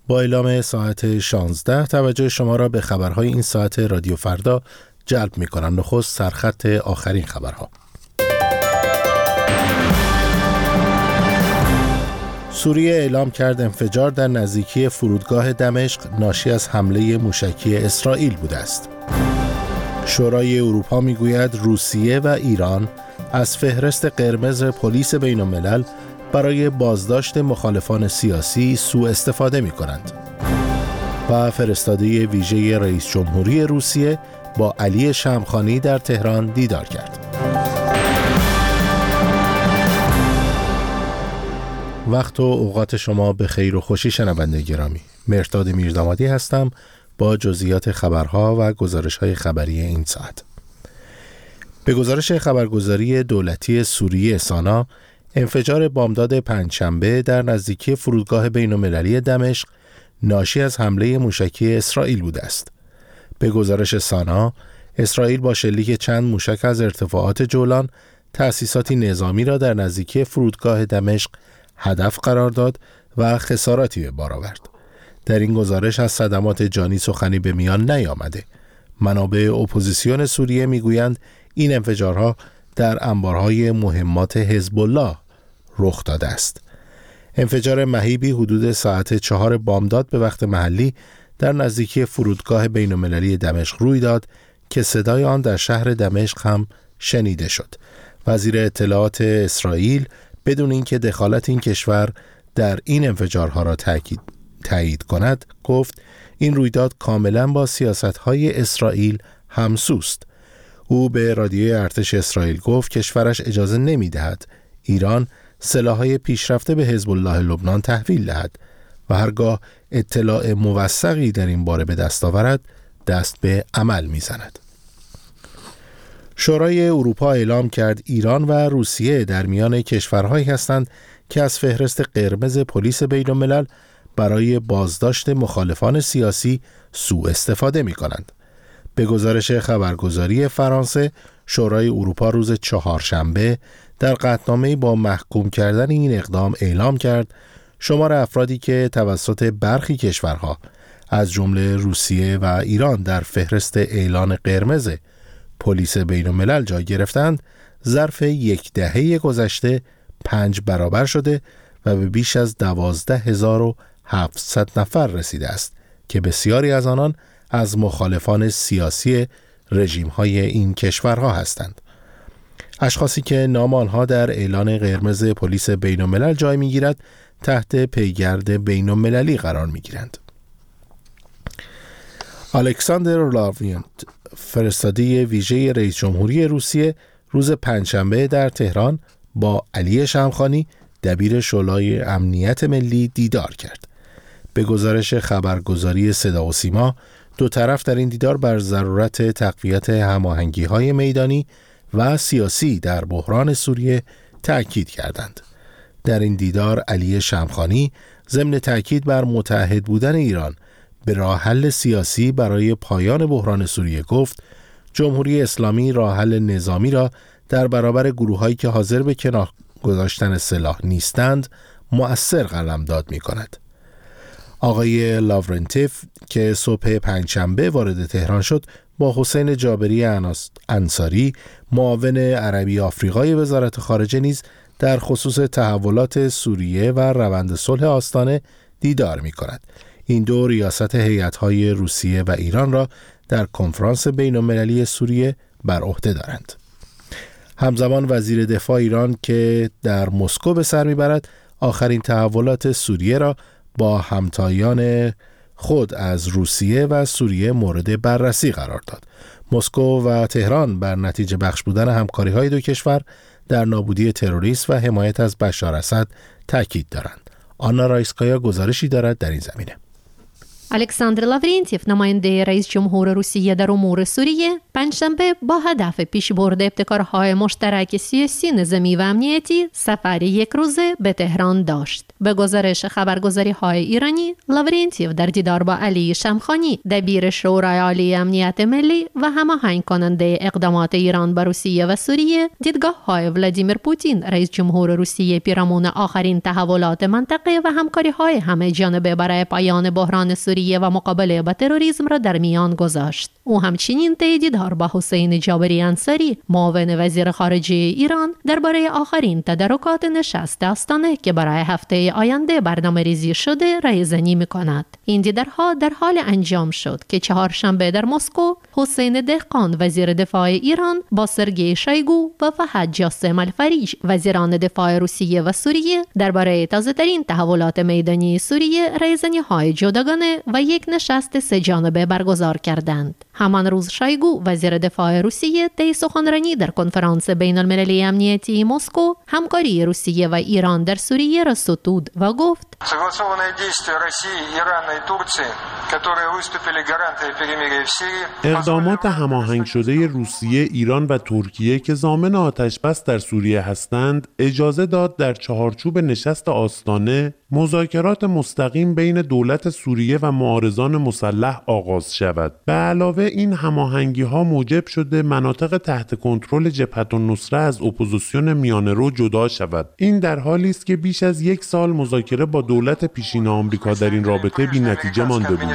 با اعلام ساعت 16 توجه شما را به خبرهای این ساعت رادیو فردا جلب می‌کنم. نخست سرخط آخرین خبرها. سوریه اعلام کرد انفجار در نزدیکی فرودگاه دمشق ناشی از حمله موشکی اسرائیل بوده است. شورای اروپا میگوید روسیه و ایران از فهرست قرمز پلیس بین الملل برای بازداشت مخالفان سیاسی سوء استفاده می کنند. و فرستاده ویژه رئیس جمهوری روسیه با علی شمخانی در تهران دیدار کرد. وقت و اوقات شما به خیر و خوشی شنونده گرامی. مهرداد میردامادی هستم با جزئیات خبرها و گزارش‌های خبری این ساعت. به گزارش خبرگزاری دولتی سوریه سانا، انفجار بامداد پنجشنبه در نزدیکی فرودگاه بین‌المللی دمشق ناشی از حمله موشکی اسرائیل بوده است. به گزارش سانا، اسرائیل با شلیک چند موشک از ارتفاعات جولان تأسیساتی نظامی را در نزدیکی فرودگاه دمشق هدف قرار داد و خساراتی به بار آورد. در این گزارش از صدمات جانی سخنی به میان نیامده. منابع اپوزیسیون سوریه میگویند این انفجارها در انبارهای مهمات حزب الله رخ داده است. انفجار مهیبی حدود ساعت 4 بامداد به وقت محلی در نزدیکی فرودگاه بین‌المللی دمشق روی داد که صدای آن در شهر دمشق هم شنیده شد. وزیر اطلاعات اسرائیل بدون اینکه دخالت این کشور در این انفجارها را تایید کند گفت این رویداد کاملا با سیاست‌های اسرائیل همسوست. او به رادیوی ارتش اسرائیل گفت کشورش اجازه نمی‌دهد ایران سلاح‌های پیشرفته به حزب الله لبنان تحویل دهد و هرگاه اطلاع موثقی در این باره به دست آورد دست به عمل می‌زند. شورای اروپا اعلام کرد ایران و روسیه در میان کشورهایی هستند که از فهرست قرمز پلیس بین‌الملل برای بازداشت مخالفان سیاسی سوء استفاده می‌کنند. به گزارش خبرگزاری فرانسه، شورای اروپا روز چهارشنبه در قطعنامه‌ای با محکوم کردن این اقدام اعلام کرد شمار افرادی که توسط برخی کشورها از جمله روسیه و ایران در فهرست اعلان قرمز پلیس بین‌الملل جای گرفتند ظرف یک دهه گذشته 5 برابر شده و به بیش از 12,700 نفر رسیده است که بسیاری از آنان از مخالفان سیاسی رژیم‌های این کشورها هستند. اشخاصی که نام آنها در اعلان قرمز پلیس بین‌الملل جای می‌گیرد تحت پیگرد بین‌المللی قرار می‌گیرند. الکساندر لاوینت، فرستاده ویژه رئیس جمهوری روسیه، روز پنجشنبه در تهران با علی شمخانی، دبیر شورای امنیت ملی دیدار کرد. به گزارش خبرگزاری صدا و سیما، دو طرف در این دیدار بر ضرورت تقویت هماهنگی‌های میدانی و سیاسی در بحران سوریه تأکید کردند. در این دیدار علی شمخانی ضمن تأکید بر متحد بودن ایران به راه حل سیاسی برای پایان بحران سوریه گفت جمهوری اسلامی راه حل نظامی را در برابر گروهایی که حاضر به کنار گذاشتن سلاح نیستند مؤثر قلمداد می‌کند. آقای لاورنتیف که صبح پنجشنبه وارد تهران شد با حسین جابری انصاری، معاون عربی آفریقای وزارت خارجه نیز در خصوص تحولات سوریه و روند صلح آستانه دیدار می‌کند. این دو ریاست هیئت‌های روسیه و ایران را در کنفرانس بین‌المللی سوریه بر عهده دارند. همزمان وزیر دفاع ایران که در مسکو به سر می‌برد آخرین تحولات سوریه را با همتایان خود از روسیه و سوریه مورد بررسی قرار داد. مسکو و تهران بر نتیجه بخش بودن همکاری‌های دو کشور در نابودی تروریست و حمایت از بشار اسد تاکید دارند. آنا رایسکایا گزارشی دارد در این زمینه. الکساندر لاورنتیف نماینده رئیس جمهور روسیه در امور سوریه پنجشنبه با هدف پیشبرد ابتکارهای مشترک سیاسی نظامی و امنیتی سفر یک روزه به تهران داشت. به گزارش خبرگزاری‌های ایرانی، لاورنتیف در دیدار با علی شمخانی دبیر شورای عالی امنیت ملی و هماهنگ کننده اقدامات ایران با روسیه و سوریه، دیدگاه‌های ولادیمیر پوتین رئیس جمهور روسیه پیرامون آخرین تحولات منطقه و همکاری‌های همه جانبه برای پایان بحران سوریه و مقابله با تروریسم را در میان گذاشت. او همچنین دیدار با حسین جابری انصاری، معاون وزیر خارجه ایران، درباره آخرین تدارکات نشست آستانه که برای هفته آینده برنامه‌ریزی شده رایزنی می‌کند. این دیدارها در حال انجام شد که چهارشنبه در مسکو حسین دهقان وزیر دفاع ایران با سرگئی شایگو و فهد جاسم الفریج وزیران دفاع روسیه و سوریه درباره تازه‌ترین تحولات میدانی سوریه رایزنی‌های جداگانه و یک نشست سه جانبه برگزار کردند. همان روز شایگو وزیر دفاع روسیه طی سخنرانی در کنفرانس بین‌المللی امنیتی مسکو همکاری روسیه و ایران در سوریه را ستود و گفت: اقدامات هماهنگ شده روسیه، ایران و ترکیه که ضامن آتش‌بس در سوریه هستند، اجازه داد در چهارچوب نشست آستانه مذاکرات مستقیم بین دولت سوریه و معارضان مسلح آغاز شود. به علاوه این هماهنگی‌ها موجب شده مناطق تحت کنترل جبهة النصره از اپوزیسیون میانه‌رو جدا شود. این در حالی است که بیش از یک سال مذاکره با دولت پیشین آمریکا در این رابطه بی‌نتیجه مانده بود.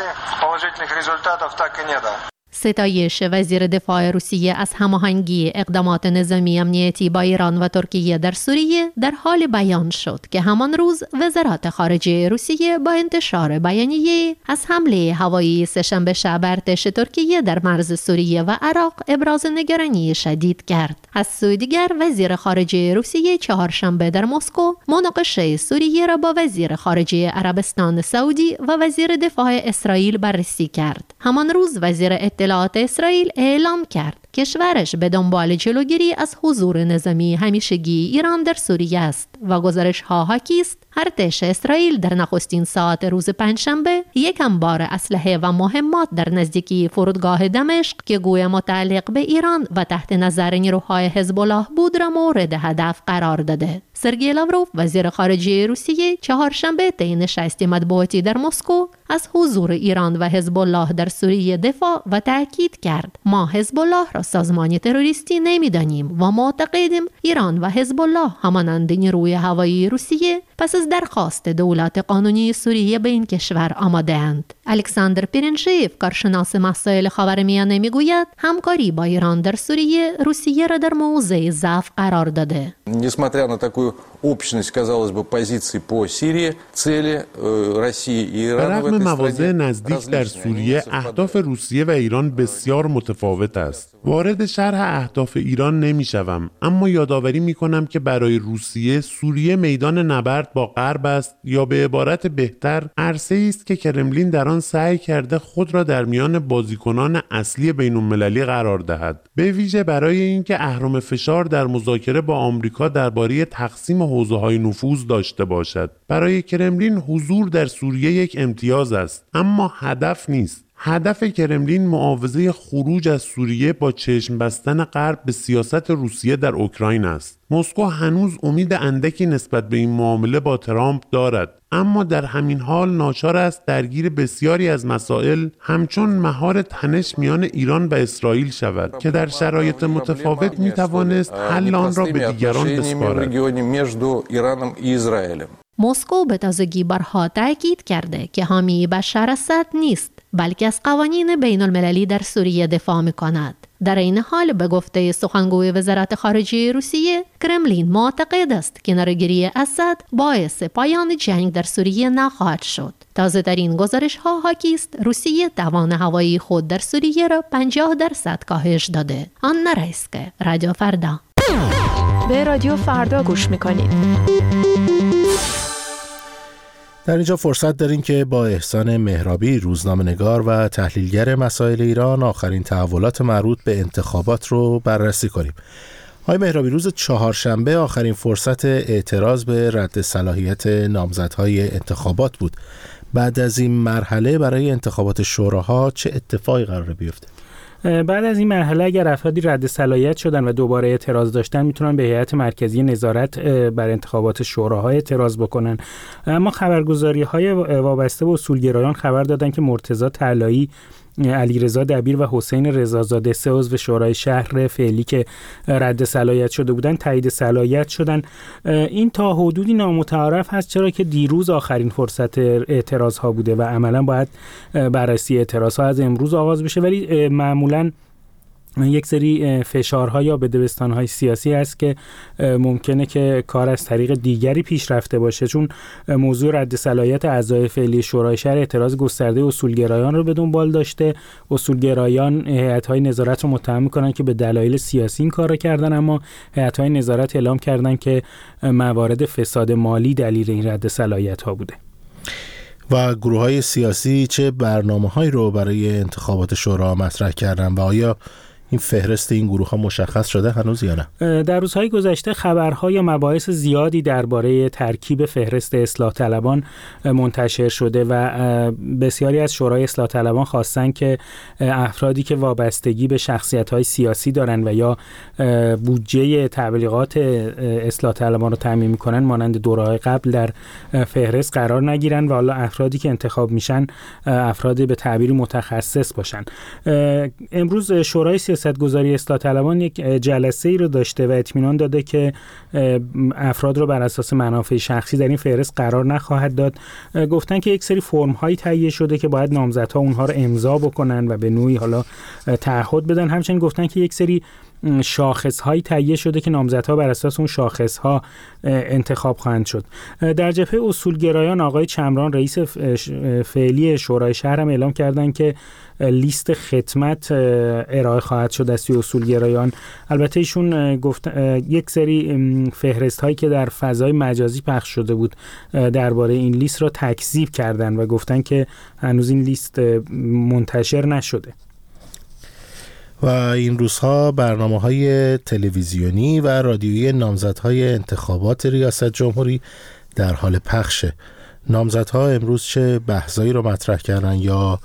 ستایش وزیر دفاع روسیه از هماهنگی اقدامات نظامی امنیتی با ایران و ترکیه در سوریه در حال بیان شد که همان روز وزارت خارجه روسیه با انتشار بیانیه از حمله هوایی سه‌شنبه شب ارتش ترکیه در مرز سوریه و عراق ابراز نگرانی شدید کرد. از سوی دیگر وزیر خارجه روسیه چهارشنبه در مسکو مناقشه سوریه را با وزیر خارجه عربستان سعودی و وزیر دفاع اسرائیل بررسی کرد. همان روز وزیر اطلاعات اسرائیل اعلام کرد کشورش به دنبال جلوگیری از حضور نظامی همیشگی ایران در سوریه است و گزارش‌ها حاکی است ارتش اسرائیل در نخستین ساعت روز پنجشنبه یک انبار اسلحه و مهمات در نزدیکی فرودگاه دمشق که گویا متعلق به ایران و تحت نظر نیروهای حزب الله بود را مورد هدف قرار داده. سرگئی لاوروف وزیر خارجه روسیه چهارشنبه طی نشستی مطبوعاتی در مسکو از حضور ایران و حزب الله در سوریه دفاع و تأکید کرد: ما حزب الله را سازمانی تروریستی نمی‌دانیم و معتقدیم ایران و حزب الله همانند نیروی هوایی روسیه پس از درخواست دولت قانونی سوریه به این کشور آماده‌اند. الکساندر پیرنشیف کارشناس مسائل خاورمیانه میگوید همکاری با ایران در سوریه روسیه را در موضع ضعف قرار داده. Несмотря на такую общность, казалось бы, позиций по Сирии, цели России и Ирана в этой стране مواضع نزدیک در سوریه اهداف روسیه و ایران بسیار متفاوت است. وارد شرح اهداف ایران نمی‌شوم، اما یادآوری می‌کنم که برای روسیه سوریه میدان نبرد با غرب است یا به عبارت بهتر عرصه‌ای است که کرملین در آن سعی کرده خود را در میان بازیکنان اصلی بین‌المللی قرار دهد، به ویژه برای اینکه اهرم فشار در مذاکره با آمریکا درباره تقسیم حوزه‌های نفوذ داشته باشد. برای کرملین حضور در سوریه یک امتیاز است، اما هدف نیست. هدف کرملین معاوضه خروج از سوریه با چشم بستن غرب به سیاست روسیه در اوکراین است. مسکو هنوز امید اندکی نسبت به این معامله با ترامپ دارد، اما در همین حال ناچار است درگیر بسیاری از مسائل همچون مهار تنش میان ایران و اسرائیل شود که در شرایط متفاوت میتوانست حل آن را به دیگران بسپارد. مسکو به تازگی بارها تاکید کرده که حامی بشار اسد نیست، بلکه از قوانین بین المللی در سوریه دفاع می‌کند. در این حال به گفته سخنگوی وزارت خارجه روسیه، کرملین معتقد است که کناره‌گیری اسد باعث پایان جنگ در سوریه نخواهد شد. تازه‌ترین گزارش‌ها حاکی است روسیه توان هوایی خود در سوریه را 50% کاهش داده. آنا رایسکه، رادیو فردا. به رادیو فردا گوش می‌کنید. در اینجا فرصت داریم که با احسان مهرابی، روزنامه‌نگار و تحلیلگر مسائل ایران، آخرین تحولات مربوط به انتخابات رو بررسی کنیم. آقای مهرابی، روز چهارشنبه آخرین فرصت اعتراض به رد صلاحیت نامزدهای انتخابات بود. بعد از این مرحله برای انتخابات شوراها چه اتفاقی قراره بیفته؟ بعد از این مرحله اگر افرادی رد صلاحیت شدن و دوباره اعتراض داشتن میتونن به هیئت مرکزی نظارت بر انتخابات شوراها اعتراض بکنن. اما خبرگزاری‌های وابسته به اصولگرایان خبر دادن که مرتضی طلایی، علیرضا دبیر و حسین رضازاده، 3 عضو شورای شهر فعلی که رد صلاحیت شده بودن تایید صلاحیت شدن. این تا حدودی نامتعارف هست، چرا که دیروز آخرین فرصت اعتراض ها بوده و عملا باید بررسی اعتراض ها از امروز آغاز بشه، ولی معمولاً یک سری فشارها یا بدبستانهای سیاسی هست که ممکنه که کار از طریق دیگری پیش رفته باشه، چون موضوع رد صلاحیت اعضای فعلی شورای شهر اعتراض گسترده اصولگرایان رو به دنبال داشته. اصولگرایان هیئت‌های نظارت رو متهم می‌کنن که به دلایل سیاسی این کار رو کردن، اما هیئت‌های نظارت اعلام کردن که موارد فساد مالی دلیل این رد صلاحیت‌ها بوده. و گروه‌های سیاسی چه برنامه‌هایی رو برای انتخابات شورا مطرح کردن و آیا این فهرست این گروه ها مشخص شده هنوز یا نه؟ در روزهای گذشته خبرها یا مباحث زیادی درباره ترکیب فهرست اصلاح طلبان منتشر شده و بسیاری از شورای اصلاح طلبان خواستن که افرادی که وابستگی به شخصیت‌های سیاسی دارن و یا بودجه تبلیغات اصلاح طلبان رو تامین می‌کنن مانند دوره‌های قبل در فهرست قرار نگیرن و حالا افرادی که انتخاب میشن افراد به تعبیری متخصص باشن. امروز شورای سیاستگذاری اصلاح طلبان یک جلسه ای رو داشته و اطمینان داده که افراد رو بر اساس منافع شخصی در این فهرست قرار نخواهد داد. گفتن که یک سری فرم هایی تهیه شده که باید نامزدها اونها رو امضا بکنن و به نوعی حالا تعهد بدن. همچنین گفتن که یک سری شاخص هایی تهیه شده که نامزدها بر اساس اون شاخص ها انتخاب خواهند شد. در جبهه اصولگرایان آقای چمران رئیس فعلی شورای شهر هم اعلام کردن که لیست خدمت ارائه خواهد شد از سوی اصولگرایان. البته ایشون گفت یک سری فهرست هایی که در فضای مجازی پخش شده بود درباره این لیست را تکذیب کردن و گفتن که هنوز این لیست منتشر نشده. و این روزها برنامه‌های تلویزیونی و رادیویی نامزدهای انتخابات ریاست جمهوری در حال پخشه. نامزدها امروز چه بحثایی رو مطرح کردن یا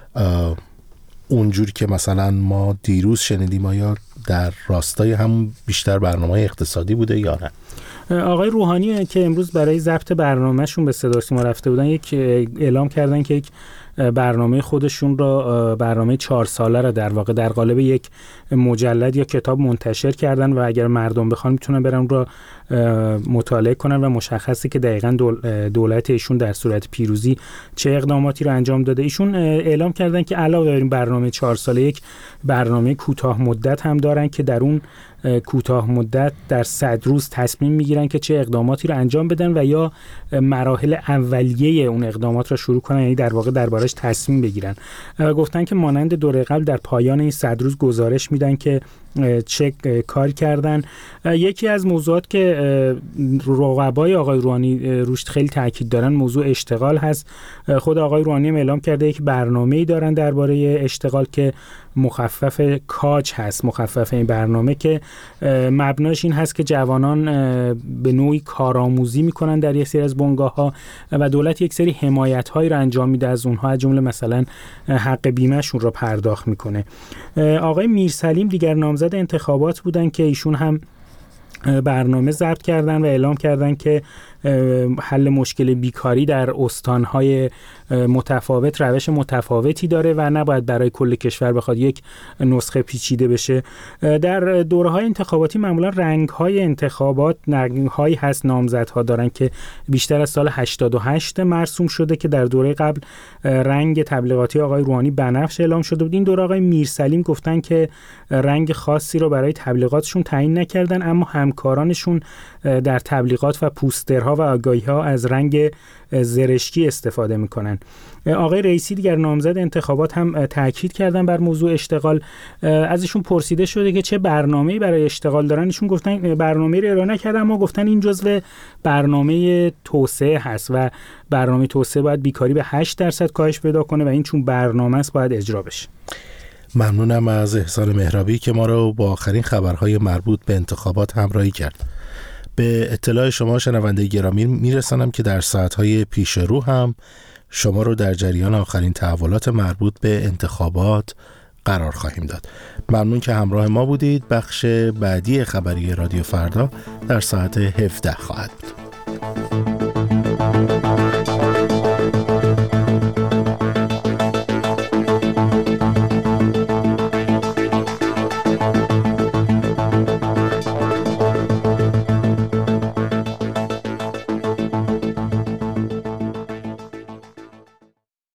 اونجوری که مثلا ما دیروز شنیدیم آیا در راستای هم بیشتر برنامه اقتصادی بوده یا نه؟ آقای روحانی که امروز برای ضبط برنامهشون به صدا و سیما رفته بودن یک اعلام کردن که یک برنامه خودشون را برنامه 4 ساله را در واقع در قالب یک مجلد یا کتاب منتشر کردن و اگر مردم بخوان میتونن برن را مطالعه کنن و مشخصه که دقیقاً دولت ایشون در صورت پیروزی چه اقداماتی رو انجام داده. ایشون اعلام کردن که علاوه بر این برنامه 4 ساله یک برنامه کوتاه مدت هم دارن که در اون کوتاه مدت در 100 روز تصمیم میگیرن که چه اقداماتی رو انجام بدن و یا مراحل اولیه اون اقدامات رو شروع کنن، یعنی در واقع دربارش تصمیم بگیرن. و گفتن که مانند دوره قبل در پایان این 100 روز گزارش میدن که چه کار کردن. یکی از موضوعات که رقبای آقای روحانی روش خیلی تاکید دارن موضوع اشتغال هست. خود آقای روحانی اعلام کرده یک برنامه‌ای دارن درباره اشتغال که مخفف کاج هست. مخفف این برنامه که مبناش این هست که جوانان به نوعی کارآموزی میکنن در یک سری از بنگاه‌ها و دولت یک سری حمایت‌هایی رو انجام میده از اونها، از جمله مثلا حق بیمه‌شون رو پرداخت میکنه. آقای میرسلیم دیگر نامزد انتخابات بودن که ایشون هم برنامه ضبط کردن و اعلام کردن که حل مشکل بیکاری در استان‌های متفاوت روش متفاوتی داره و نباید برای کل کشور بخواد یک نسخه پیچیده بشه. در دوره‌های انتخاباتی معمولا رنگ‌های انتخابات رنگ‌هایی هست نامزدها دارن که بیشتر از سال 88 مرسوم شده که در دوره قبل رنگ تبلیغاتی آقای روحانی بنفش اعلام شده بود. این دوره آقای میرسلیم گفتن که رنگ خاصی رو برای تبلیغاتشون تعیین نکردن، اما همکارانشون در تبلیغات و پوسترها و آگاهی‌ها از رنگ زرشکی استفاده میکنن. آقای رئیسی دیگر نامزد انتخابات هم تاکید کردن بر موضوع اشتغال. ازشون پرسیده شده که چه برنامه‌ای برای اشتغال دارن. ایشون گفتن برنامه‌ای رو ارائه نکردن اما گفتن این جزو برنامه توسعه هست و برنامه توسعه باید بیکاری به 8% کاهش پیدا کنه و این چون برنامه است باید اجرا بشه. ممنونم از احسان مهرابی که ما رو با آخرین خبرهای مربوط به انتخابات همراهی کرد. به اطلاع شما شنونده گرامی میرسانم که در ساعتهای پیش رو هم شما رو در جریان آخرین تحولات مربوط به انتخابات قرار خواهیم داد. ممنون که همراه ما بودید. بخش بعدی خبری رادیو فردا در ساعت 17 خواهد بود.